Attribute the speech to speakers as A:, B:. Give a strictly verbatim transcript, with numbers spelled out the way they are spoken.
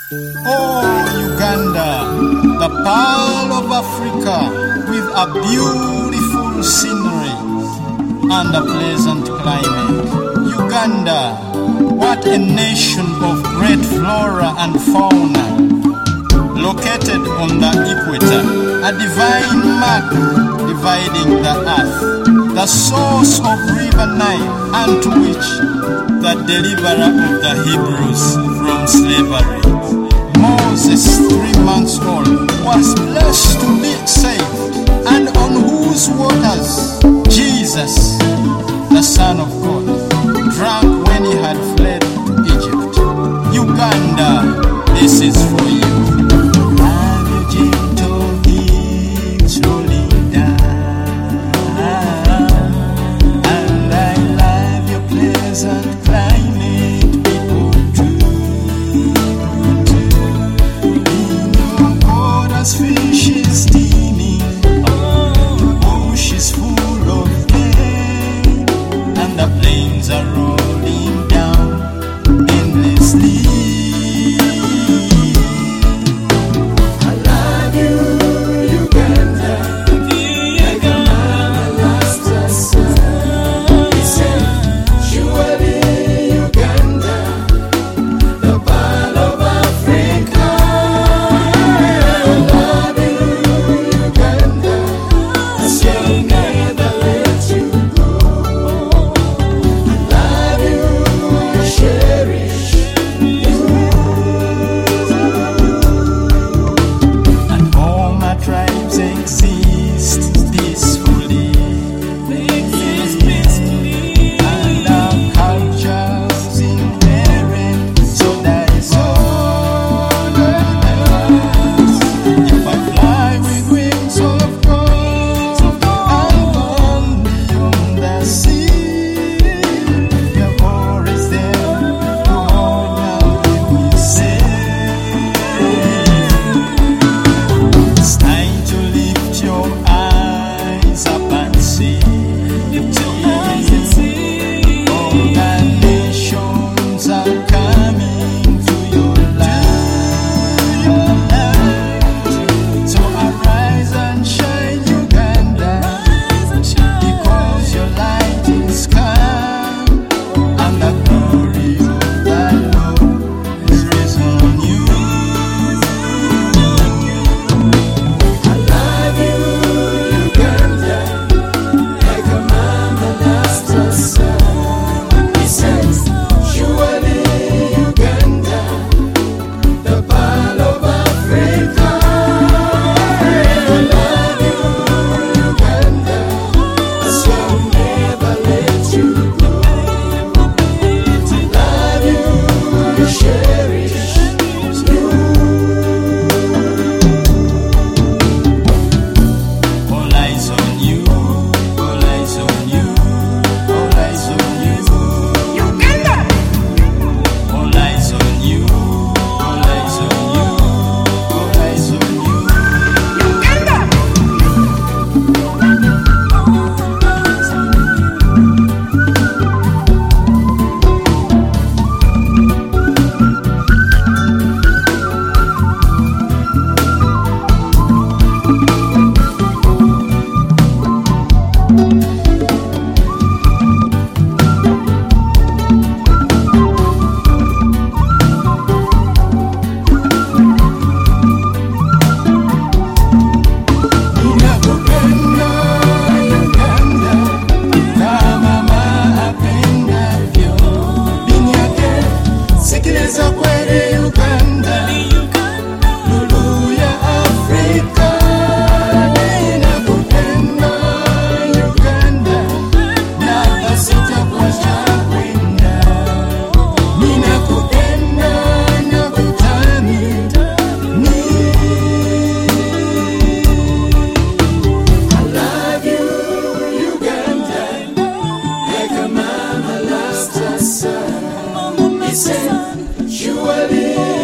A: Oh, Uganda, the pearl of Africa, with a beautiful scenery and a pleasant climate. Uganda, what a nation of great flora and fauna, located on the equator, a divine mark dividing the earth, the source of River Nile, unto which the deliverer of the Hebrews from slavery, Moses, three months old, was blessed to be saved, and on whose waters Jesus, the Son of God, drank when he had fled to Egypt. Uganda, this is for you. Love your gentle winds rolling down, and I love your pleasant climate, people too. In your waters, fish is steaming, the bush is full of game, and the plains are rolling down endlessly.
B: Surely